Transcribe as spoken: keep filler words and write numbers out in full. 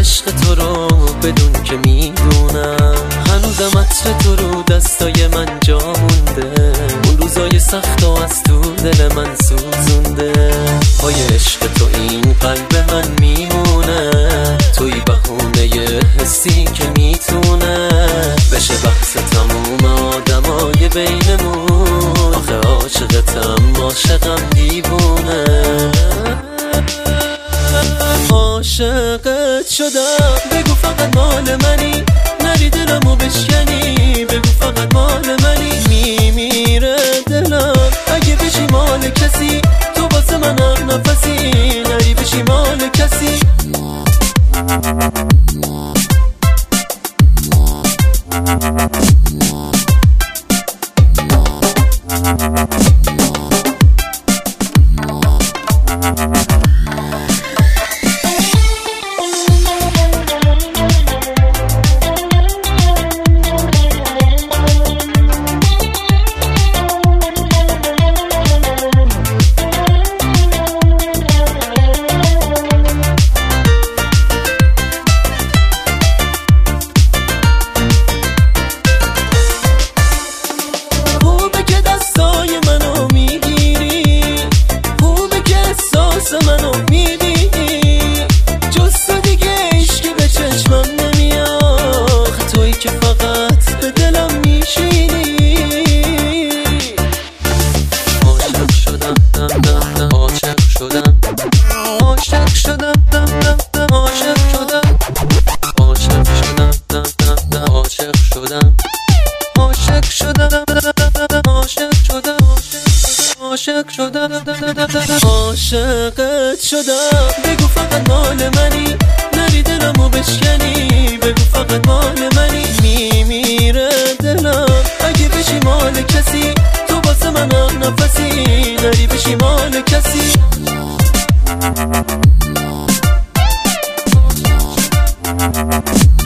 عشق تو رو بدون که میدونم هنوزم عطر تو رو دستای من جا مونده، اون روزای سخت و از تو دل من سوزونده. پای عشق تو این قلب من میمونه، توی بهونه حسی که میتونه بشه بحث تموم آدمای بینمون. آخه عاشقتم عاشقم دیوونه، عاشقت شدم. بگو فقط مال منی، نری دلمو بشکنی. بگو فقط مال منی، میمیره دلم اگه بشی مال کسی. تو واسه من هر نفسی، نری بشی مال کسی. منو میبینی جز تو دیگه عشقی به چشمم نمیاد. تویی که فقط به دلم میشینی. عاشق شدم دم دم دم، عاشق شدم عاشق شدم دم دم دم، عاشق شدم عاشق شدم دم دم دم، عاشق شدم عاشق شدم عاشق شدم عاشق شدم عاشقت شدم. بگو فقط مال منی، نری دلمو بشکنی. بگو فقط مال منی، میمیره دلم اگه بشی مال کسی. تو واسه من هر نفسی، نری بشی مال کسی.